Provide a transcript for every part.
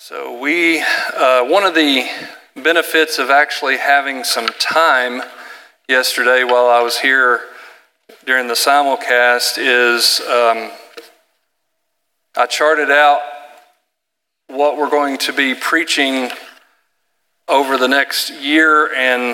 So one of the benefits of actually having some time yesterday while I was here during the simulcast is I charted out what we're going to be preaching over the next year and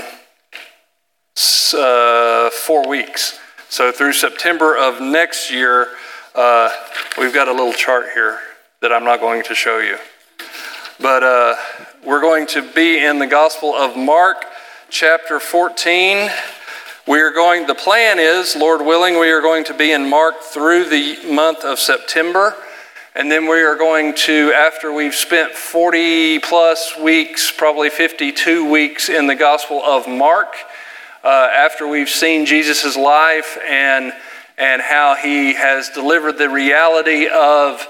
4 weeks. So through September of next year, we've got a little chart here that I'm not going to show you. But we're going to be in the Gospel of Mark, chapter 14. The plan is, Lord willing, we are going to be in Mark through the month of September. And then we are going to, after we've spent 40 plus weeks, probably 52 weeks in the Gospel of Mark, after we've seen Jesus' life and how he has delivered the reality of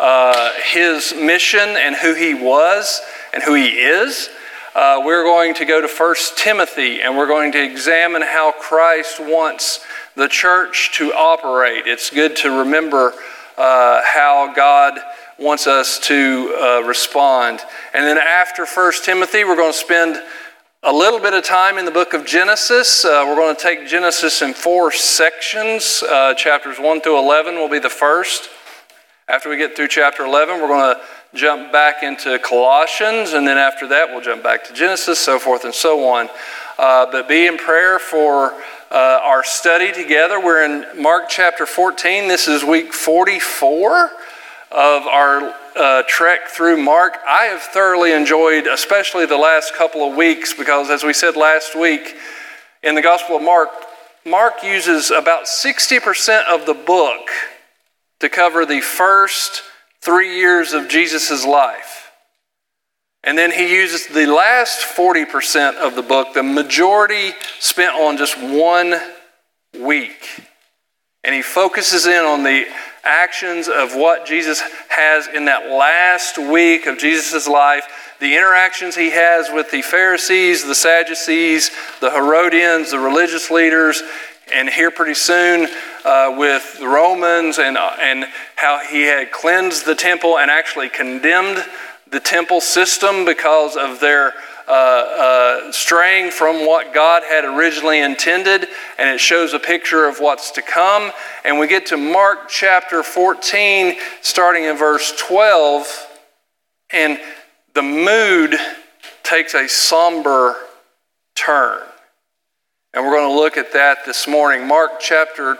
his mission and who he was and who he is, we're going to go to 1 Timothy and we're going to examine how Christ wants the church to operate. It's good to remember how God wants us to respond. And then after 1 Timothy, we're going to spend a little bit of time in the book of Genesis. We're going to take Genesis in 4 sections. Chapters 1 through 11 will be the first. After we get through chapter 11, we're going to jump back into Colossians, and then after that, we'll jump back to Genesis, so forth and so on. But be in prayer for our study together. We're in Mark chapter 14. This is week 44 of our trek through Mark. I have thoroughly enjoyed, especially the last couple of weeks, because as we said last week, in the Gospel of Mark, Mark uses about 60% of the book to cover the first 3 years of Jesus' life. And then he uses the last 40% of the book, the majority spent on just 1 week. And he focuses in on the actions of what Jesus has in that last week of Jesus' life, the interactions he has with the Pharisees, the Sadducees, the Herodians, the religious leaders, and here pretty soon with the Romans and how he had cleansed the temple and actually condemned the temple system because of their straying from what God had originally intended. And it shows a picture of what's to come. And we get to Mark chapter 14, starting in verse 12, and the mood takes a somber turn. And we're going to look at that this morning. Mark chapter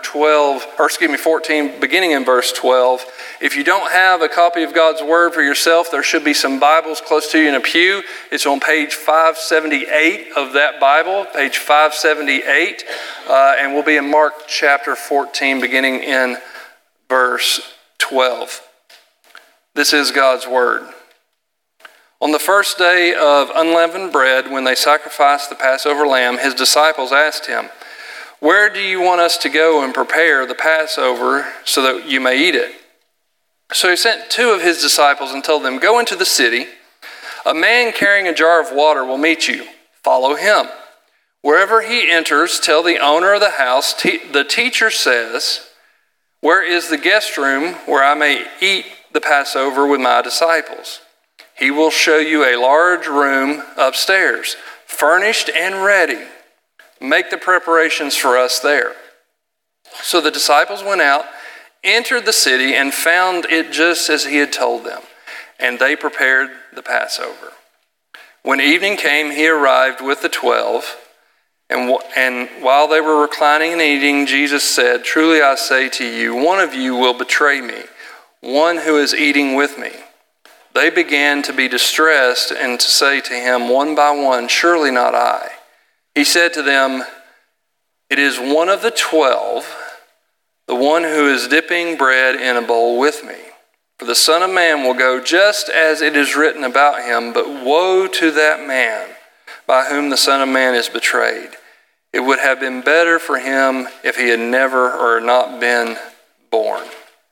14, beginning in verse 12. If you don't have a copy of God's Word for yourself, there should be some Bibles close to you in a pew. It's on page 578 of that Bible, page 578. And we'll be in Mark chapter 14, beginning in verse 12. This is God's Word. On the first day of unleavened bread, when they sacrificed the Passover lamb, his disciples asked him, "Where do you want us to go and prepare the Passover so that you may eat it?" So he sent 2 of his disciples and told them, "Go into the city. A man carrying a jar of water will meet you. Follow him. Wherever he enters, tell the owner of the house, the teacher says, 'Where is the guest room where I may eat the Passover with my disciples?' He will show you a large room upstairs, furnished and ready. Make the preparations for us there." So the disciples went out, entered the city, and found it just as he had told them. And they prepared the Passover. When evening came, he arrived with the 12. And while they were reclining and eating, Jesus said, "Truly I say to you, one of you will betray me, one who is eating with me." They began to be distressed and to say to him one by one, "Surely not I." He said to them, "It is one of the 12, the one who is dipping bread in a bowl with me. For the Son of Man will go just as it is written about him, but woe to that man by whom the Son of Man is betrayed. It would have been better for him if he had never or not been born."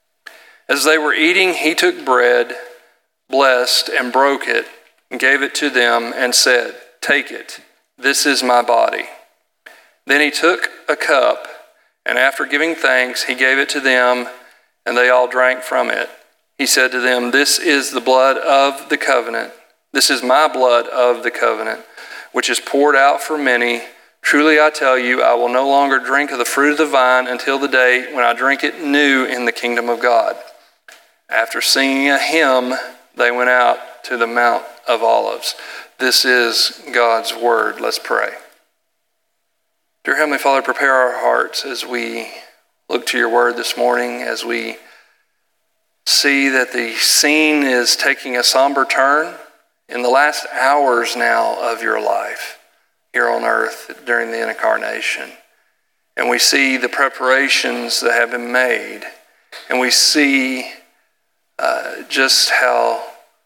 As they were eating, he took bread, blessed and broke it, and gave it to them and said, "Take it, this is my body." Then he took a cup, and after giving thanks, he gave it to them, and they all drank from it. he said to them, "This is the blood of the covenant. This is my blood of the covenant, which is poured out for many. Truly I tell you, I will no longer drink of the fruit of the vine until the day when I drink it new in the kingdom of God." After singing a hymn, they went out to the Mount of Olives. This is God's word. Let's pray. Dear Heavenly Father, prepare our hearts as we look to your word this morning, as we see that the scene is taking a somber turn in the last hours now of your life here on earth during the incarnation. And we see the preparations that have been made, and we see just how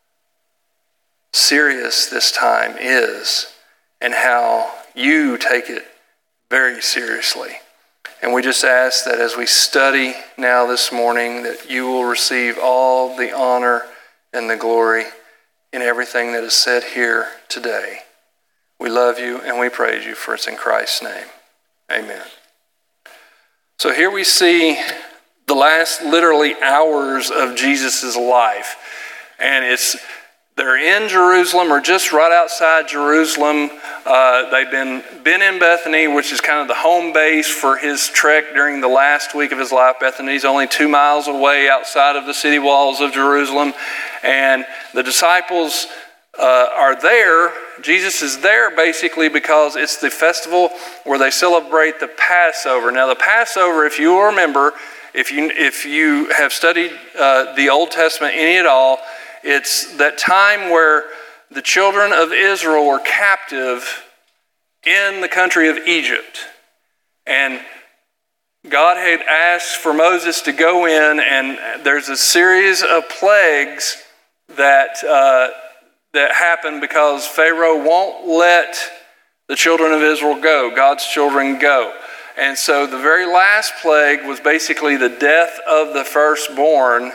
serious this time is and how you take it very seriously. And we just ask that as we study now this morning, that you will receive all the honor and the glory in everything that is said here today. We love you and we praise you, for it's in Christ's name. Amen. So here we see the last literally hours of Jesus' life. And they're in Jerusalem, or just right outside Jerusalem. They've been in Bethany, which is kind of the home base for his trek during the last week of his life. Bethany's only 2 miles away outside of the city walls of Jerusalem. And the disciples are there. Jesus is there basically because it's the festival where they celebrate the Passover. Now the Passover, if you will remember, if you have studied the Old Testament any at all, it's that time where the children of Israel were captive in the country of Egypt. And God had asked for Moses to go in, and there's a series of plagues that happen because Pharaoh won't let the children of Israel go, God's children go. And so the very last plague was basically the death of the firstborn.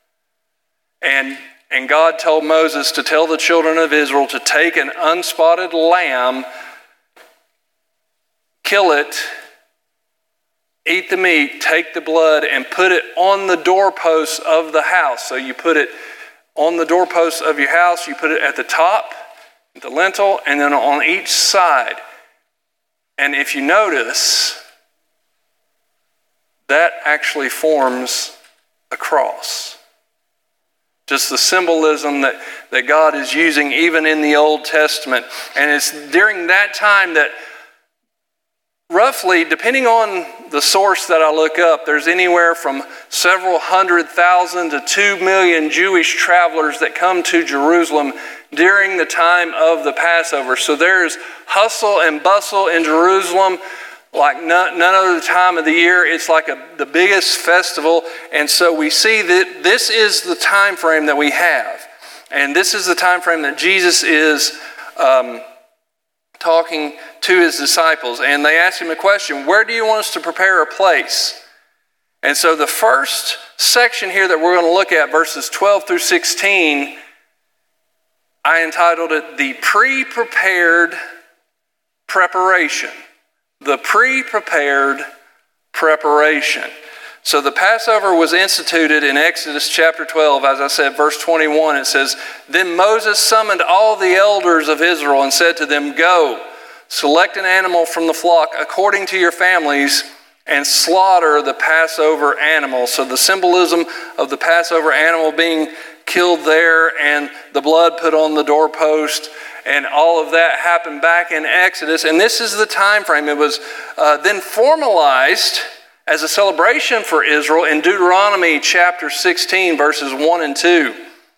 And God told Moses to tell the children of Israel to take an unspotted lamb, kill it, eat the meat, take the blood, and put it on the doorposts of the house. So you put it on the doorposts of your house, you put it at the top, the lintel, and then on each side. And if you notice, that actually forms a cross. Just the symbolism that God is using even in the Old Testament. And it's during that time that roughly, depending on the source that I look up, there's anywhere from several 100,000 to 2 million Jewish travelers that come to Jerusalem during the time of the Passover. So there's hustle and bustle in Jerusalem like none other time of the year. It's like the biggest festival. And so we see that this is the time frame that we have. And this is the time frame that Jesus is talking to his disciples. And they ask him a question: where do you want us to prepare a place? And so the first section here that we're going to look at, verses 12 through 16, I entitled it The Pre-Prepared Preparation. The pre-prepared preparation. So the Passover was instituted in Exodus chapter 12. As I said, verse 21, it says, "Then Moses summoned all the elders of Israel and said to them, 'Go, select an animal from the flock according to your families and slaughter the Passover animal.'" So the symbolism of the Passover animal being killed there and the blood put on the doorpost, and all of that happened back in Exodus. And this is the time frame. It was then formalized as a celebration for Israel in Deuteronomy chapter 16, verses 1 and 2.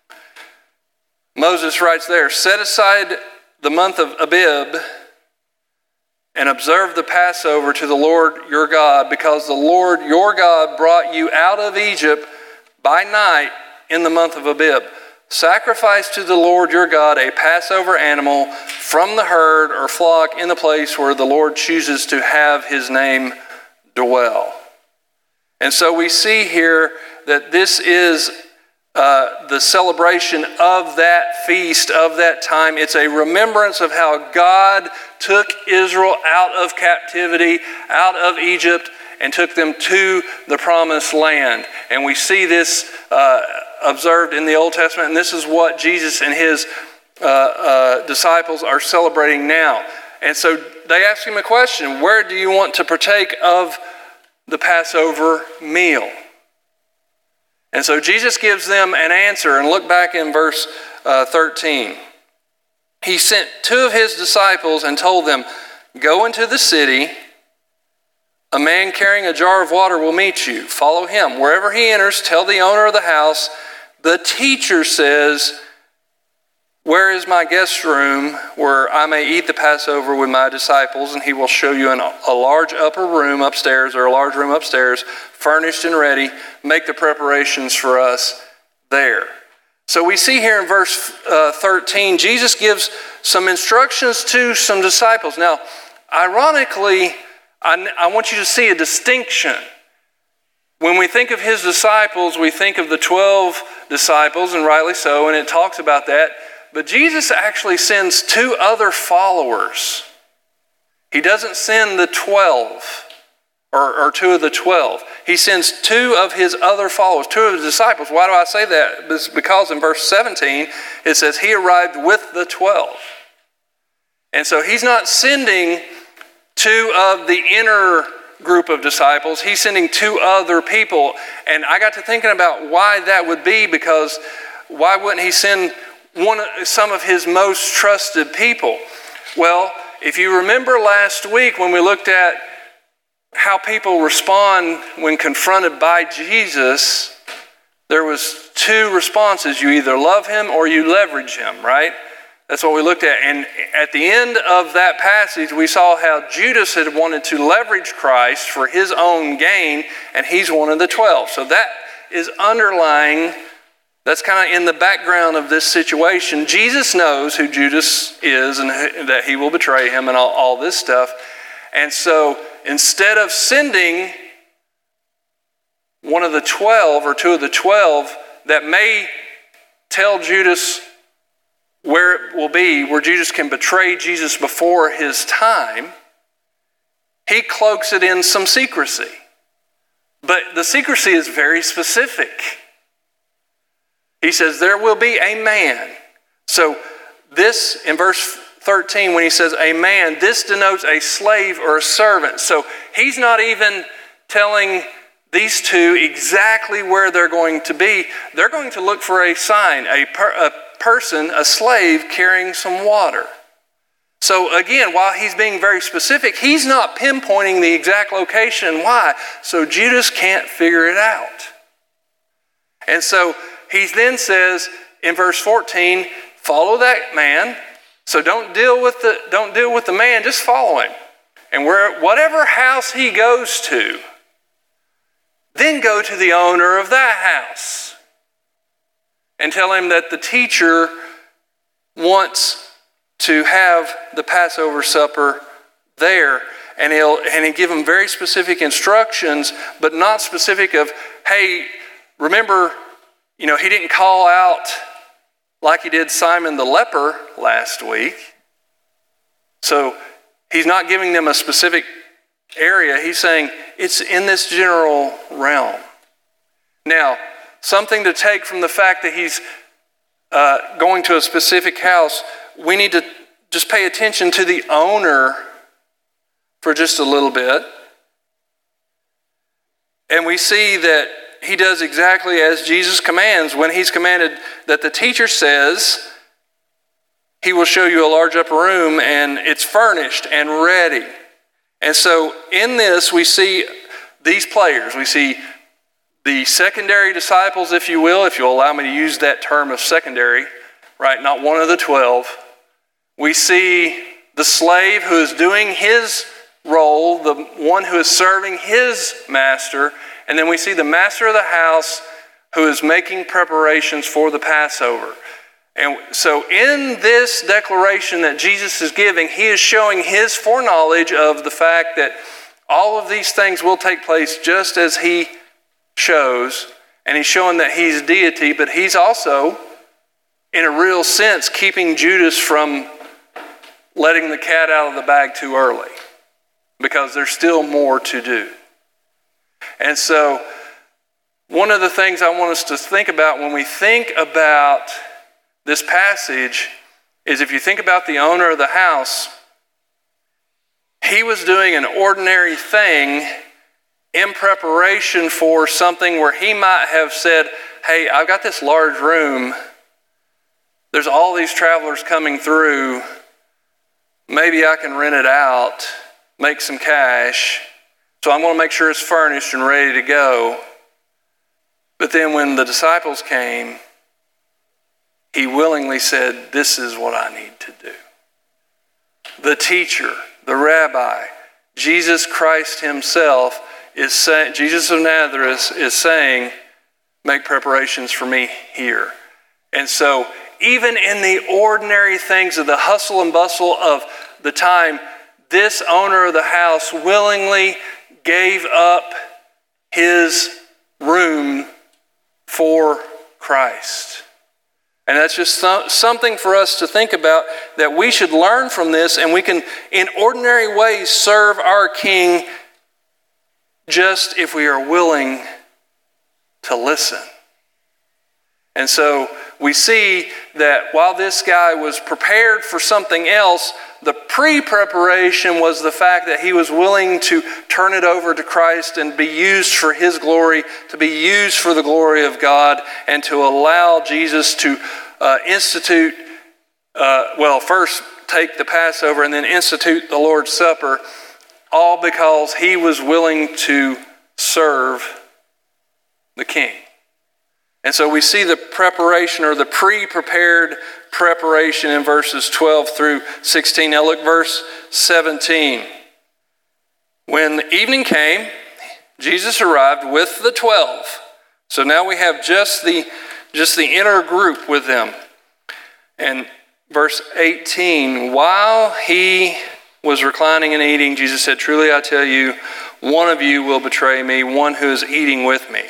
Moses writes there, "Set aside the month of Abib and observe the Passover to the Lord your God, because the Lord your God brought you out of Egypt by night in the month of Abib. Sacrifice to the Lord your God a Passover animal from the herd or flock in the place where the Lord chooses to have his name dwell." And so we see here that this is the celebration of that feast, of that time. It's a remembrance of how God took Israel out of captivity, out of Egypt, and took them to the promised land. And we see this observed in the Old Testament, and this is what Jesus and his disciples are celebrating now. And so they ask him a question: where do you want to partake of the Passover meal? And so Jesus gives them an answer, and look back in verse 13. He sent 2 of his disciples and told them, "Go into the city. A man carrying a jar of water will meet you. Follow him. Wherever he enters, tell the owner of the house, 'The teacher says, where is my guest room where I may eat the Passover with my disciples?' And he will show you a large upper room upstairs, or a large room upstairs, furnished and ready. Make the preparations for us there." So we see here in verse 13, Jesus gives some instructions to some disciples. Now, ironically, I want you to see a distinction. When we think of his disciples, we think of the 12 disciples, and rightly so, and it talks about that. But Jesus actually sends 2 other followers. He doesn't send the 12, or 2 of the 12. He sends 2 of his other followers, 2 of his disciples. Why do I say that? It's because in verse 17, it says he arrived with the 12. And so he's not sending 2 of the inner group of disciples. He's sending 2 other people. And I got to thinking about why that would be, because why wouldn't he send some of his most trusted people? Well, if you remember last week when we looked at how people respond when confronted by Jesus, there was 2 responses. You either love him or you leverage him, right? That's what we looked at. And at the end of that passage, we saw how Judas had wanted to leverage Christ for his own gain, and he's one of the 12. So that is underlying, that's kind of in the background of this situation. Jesus knows who Judas is and that he will betray him and all this stuff. And so instead of sending one of the 12 or 2 of the 12 that may tell Judas where it will be, where Judas can betray Jesus before his time, he cloaks it in some secrecy. But the secrecy is very specific. He says, there will be a man. So this, in verse 13, when he says a man, this denotes a slave or a servant. So he's not even telling these 2 exactly where they're going to be. They're going to look for a sign, a person, a slave carrying some water. So again, while he's being very specific, he's not pinpointing the exact location. Why? So Judas can't figure it out. And so he then says in verse 14, follow that man. So don't deal with the man, just follow him. And whatever house he goes to, then go to the owner of that house and tell him that the teacher wants to have the Passover supper there. And he'll give him very specific instructions, but not specific of, hey, remember, he didn't call out like he did Simon the leper last week. So he's not giving them a specific area. He's saying it's in this general realm. Now, something to take from the fact that he's going to a specific house, we need to just pay attention to the owner for just a little bit. And we see that he does exactly as Jesus commands. When he's commanded that the teacher says, he will show you a large upper room and it's furnished and ready. And so in this we see these players. We see the secondary disciples, if you will, if you'll allow me to use that term of secondary, right? Not one of the 12. We see the slave who is doing his role, the one who is serving his master. And then we see the master of the house who is making preparations for the Passover. And so in this declaration that Jesus is giving, he is showing his foreknowledge of the fact that all of these things will take place just as he shows. And he's showing that he's deity, but he's also, in a real sense, keeping Judas from letting the cat out of the bag too early, because there's still more to do. And so one of the things I want us to think about when we think about this passage is, if you think about the owner of the house, he was doing an ordinary thing in preparation for something where he might have said, hey, I've got this large room. There's all these travelers coming through. Maybe I can rent it out, make some cash. So I'm going to make sure it's furnished and ready to go. But then when the disciples came, he willingly said, this is what I need to do. The teacher, the rabbi, Jesus Christ himself is saying, Jesus of Nazareth is saying, make preparations for me here. And so even in the ordinary things of the hustle and bustle of the time, this owner of the house willingly gave up his room for Christ. And that's just something for us to think about, that we should learn from this, and we can, in ordinary ways, serve our King just if we are willing to listen. And so we see that while this guy was prepared for something else, the pre-preparation was the fact that he was willing to turn it over to Christ and be used for his glory, to be used for the glory of God, and to allow Jesus to first take the Passover and then institute the Lord's Supper, all because he was willing to serve the King. And so we see the preparation, or the pre-prepared preparation, in verses 12 through 16. Now look, verse 17. When the evening came, Jesus arrived with the 12. So now we have just the inner group with them. And verse 18, while he was reclining and eating, Jesus said, truly I tell you, one of you will betray me, one who is eating with me.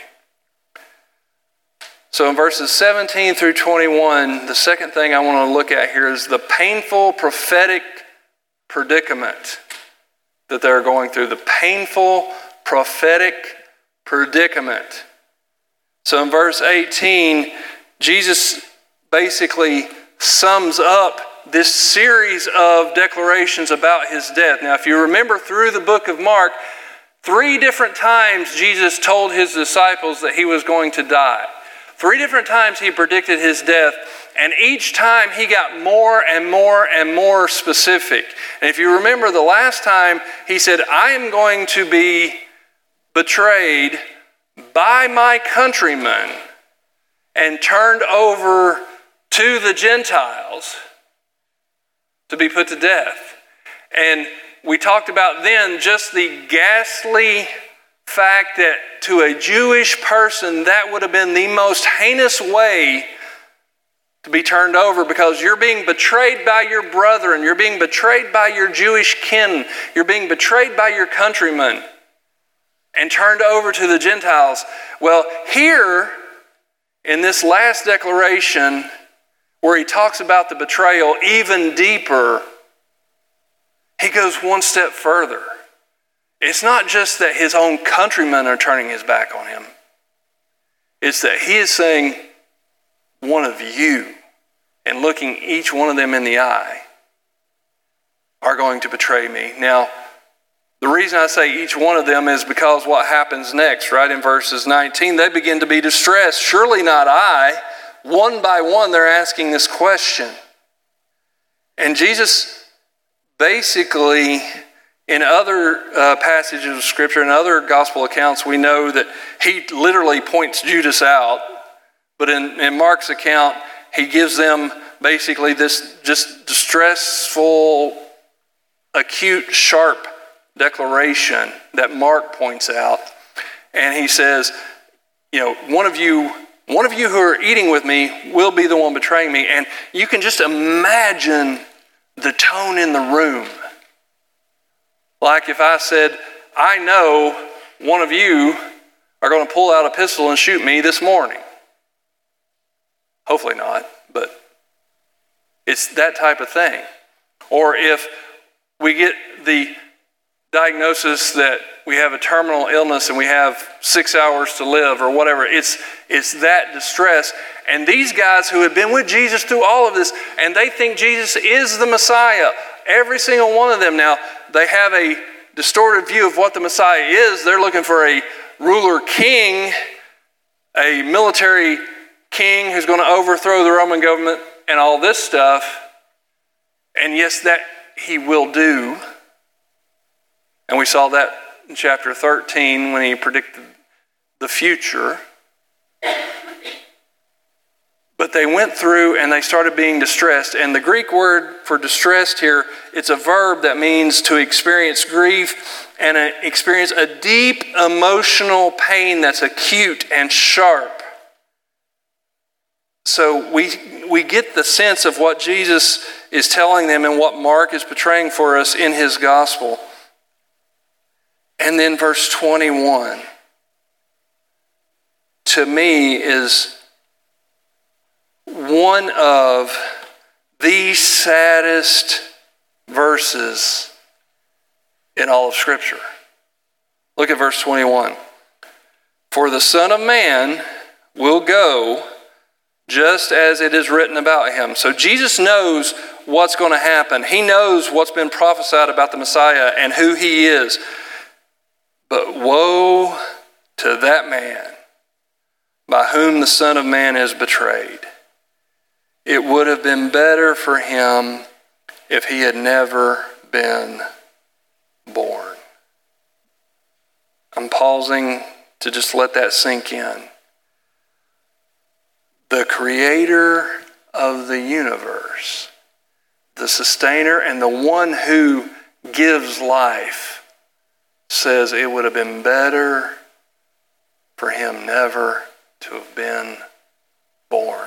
So in verses 17 through 21, the second thing I want to look at here is the painful prophetic predicament that they're going through. The painful prophetic predicament. So in verse 18, Jesus basically sums up this series of declarations about his death. Now, if you remember through the book of Mark, 3 different times Jesus told his disciples that he was going to die. 3 different times he predicted his death, and each time he got more and more and more specific. And if you remember the last time, he said, I am going to be betrayed by my countrymen and turned over to the Gentiles to be put to death. And we talked about then just the ghastly fact that to a Jewish person that would have been the most heinous way to be turned over, because you're being betrayed by your brethren, you're being betrayed by your Jewish kin, you're being betrayed by your countrymen and turned over to the Gentiles. Well, here in this last declaration where he talks about the betrayal even deeper, he goes one step further. It's not just that his own countrymen are turning his back on him. It's that he is saying, one of you, and looking each one of them in the eye, are going to betray me. Now, the reason I say each one of them is because what happens next, right in verses 19, they begin to be distressed. Surely not I. One by one, they're asking this question. And Jesus basically, in other passages of Scripture and other gospel accounts, we know that he literally points Judas out. But in Mark's account, he gives them basically this just distressful, acute, sharp declaration that Mark points out. And he says, one of you who are eating with me will be the one betraying me. And you can just imagine the tone in the room. Like if I said, I know one of you are going to pull out a pistol and shoot me this morning. Hopefully not, but it's that type of thing. Or if we get the diagnosis that we have a terminal illness and we have 6 hours to live or whatever. It's that distress. And these guys who have been with Jesus through all of this, and they think Jesus is the Messiah, every single one of them now, they have a distorted view of what the Messiah is. They're looking for a ruler king, a military king who's going to overthrow the Roman government and all this stuff. And yes, that he will do. And we saw that in chapter 13 when he predicted the future. But they went through and they started being distressed. And the Greek word for distressed here, it's a verb that means to experience grief and experience a deep emotional pain that's acute and sharp. So we get the sense of what Jesus is telling them and what Mark is portraying for us in his gospel. And then verse 21, to me, is one of the saddest verses in all of Scripture. Look at verse 21. For the Son of Man will go just as it is written about him. So Jesus knows what's going to happen. He knows what's been prophesied about the Messiah and who he is. But woe to that man by whom the Son of Man is betrayed. It would have been better for him if he had never been born. I'm pausing to just let that sink in. The creator of the universe, the sustainer and the one who gives life, says it would have been better for him never to have been born.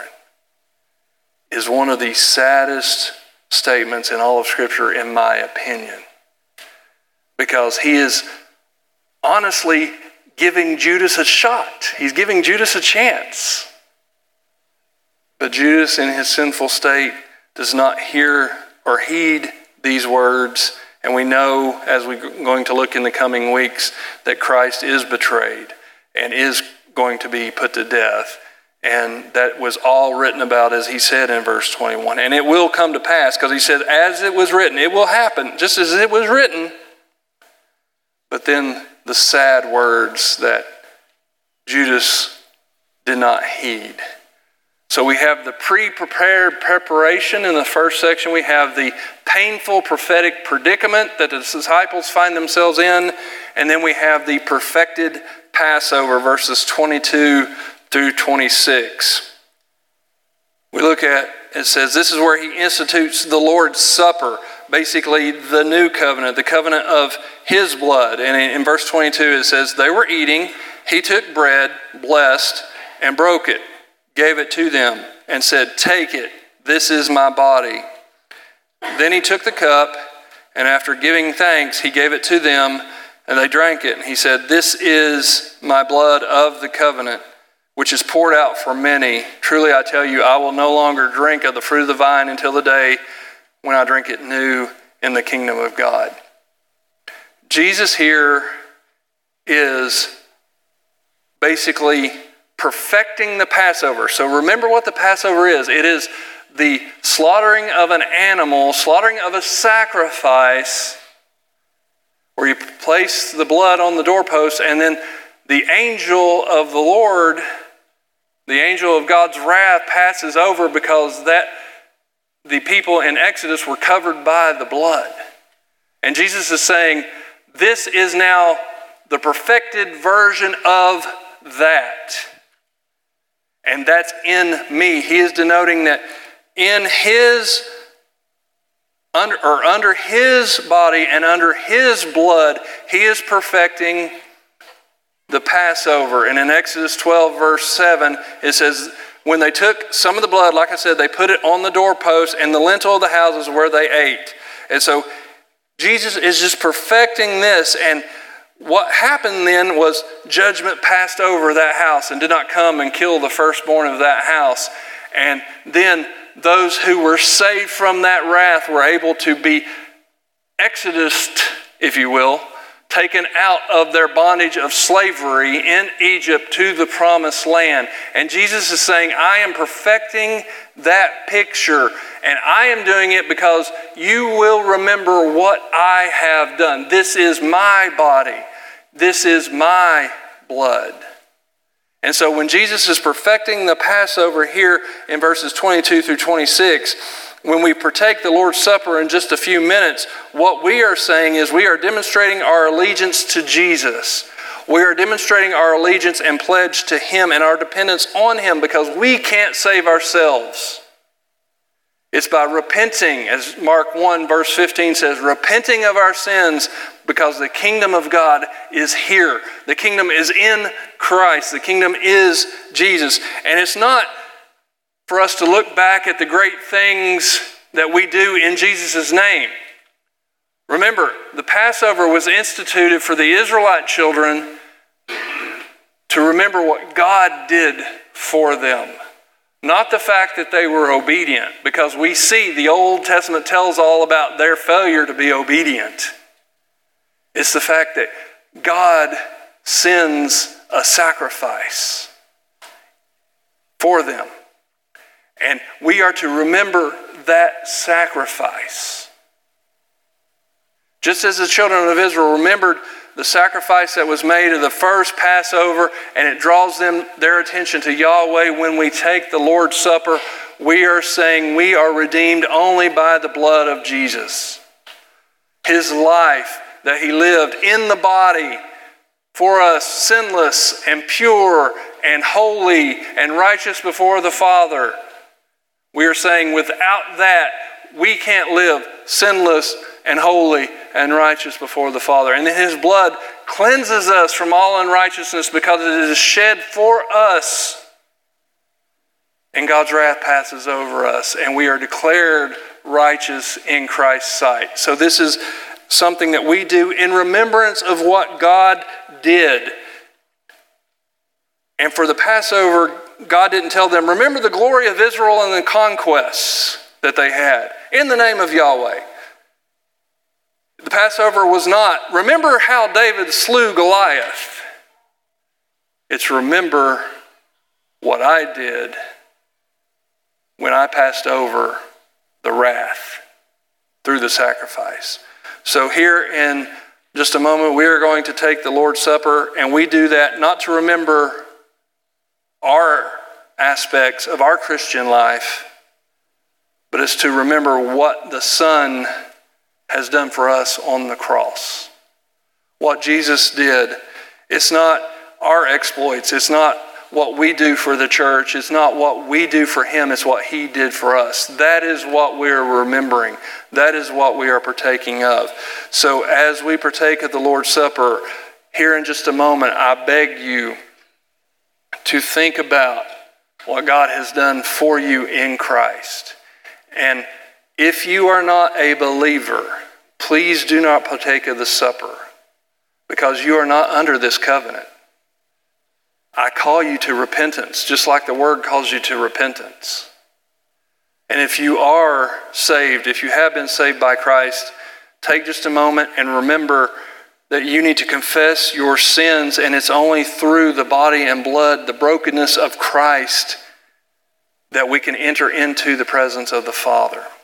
Is one of the saddest statements in all of Scripture, in my opinion. Because he is honestly giving Judas a shot. He's giving Judas a chance. But Judas, in his sinful state, does not hear or heed these words. And we know, as we're going to look in the coming weeks, that Christ is betrayed and is going to be put to death. And that was all written about, as he said in verse 21. And it will come to pass, because he said, as it was written, it will happen, just as it was written. But then the sad words that Judas did not heed. So we have the pre-prepared preparation in the first section. We have the painful prophetic predicament that the disciples find themselves in. And then we have the perfected Passover, verses 22 through 26. We look at, it says, this is where he institutes the Lord's Supper, basically the new covenant, the covenant of his blood. And in verse 22 it says, they were eating, he took bread, blessed, and broke it, gave it to them, and said, take it, this is my body. Then he took the cup, and after giving thanks, he gave it to them, and they drank it. And he said, this is my blood of the covenant, which is poured out for many. Truly I tell you, I will no longer drink of the fruit of the vine until the day when I drink it new in the kingdom of God. Jesus here is basically perfecting the Passover. So remember what the Passover is. It is the slaughtering of an animal, slaughtering of a sacrifice, where you place the blood on the doorpost, and then the angel of the Lord, the angel of God's wrath, passes over, because the people in Exodus were covered by the blood. And Jesus is saying, this is now the perfected version of that. And that's in me. He is denoting that in his, under his body and under his blood, he is perfecting the Passover. And in Exodus 12, verse 7, it says, when they took some of the blood, like I said, they put it on the doorpost and the lintel of the houses where they ate. And so Jesus is just perfecting this. And what happened then was judgment passed over that house and did not come and kill the firstborn of that house. And then those who were saved from that wrath were able to be exodused, if you will, taken out of their bondage of slavery in Egypt to the promised land. And Jesus is saying, I am perfecting that picture, and I am doing it because you will remember what I have done. This is my body. This is my blood. And so when Jesus is perfecting the Passover here in verses 22 through 26, when we partake the Lord's Supper in just a few minutes, what we are saying is we are demonstrating our allegiance to Jesus. We are demonstrating our allegiance and pledge to Him and our dependence on Him because we can't save ourselves. It's by repenting, as Mark 1 verse 15 says, repenting of our sins because the kingdom of God is here. The kingdom is in Christ. The kingdom is Jesus. And it's not for us to look back at the great things that we do in Jesus' name. Remember, the Passover was instituted for the Israelite children to remember what God did for them. Not the fact that they were obedient, because we see the Old Testament tells all about their failure to be obedient. It's the fact that God sends a sacrifice for them. And we are to remember that sacrifice. Just as the children of Israel remembered the sacrifice that was made of the first Passover, and it draws their attention to Yahweh when we take the Lord's Supper, we are saying we are redeemed only by the blood of Jesus. His life that He lived in the body for us, sinless and pure and holy and righteous before the Father. We are saying without that, we can't live sinless and holy and righteous before the Father. And then His blood cleanses us from all unrighteousness because it is shed for us. And God's wrath passes over us, and we are declared righteous in Christ's sight. So this is something that we do in remembrance of what God did. And for the Passover, God didn't tell them, remember the glory of Israel and the conquests that they had in the name of Yahweh. The Passover was not, remember how David slew Goliath. It's remember what I did when I passed over the wrath through the sacrifice. So here in just a moment, we are going to take the Lord's Supper, and we do that not to remember our aspects of our Christian life, but it's to remember what the Son has done for us on the cross. What Jesus did. It's not our exploits. It's not what we do for the church. It's not what we do for Him. It's what He did for us. That is what we are remembering. That is what we are partaking of. So as we partake of the Lord's Supper, here in just a moment, I beg you to think about what God has done for you in Christ. And if you are not a believer, please do not partake of the supper, because you are not under this covenant. I call you to repentance, just like the Word calls you to repentance. And if you are saved, if you have been saved by Christ, take just a moment and remember that you need to confess your sins, and it's only through the body and blood, the brokenness of Christ, that we can enter into the presence of the Father.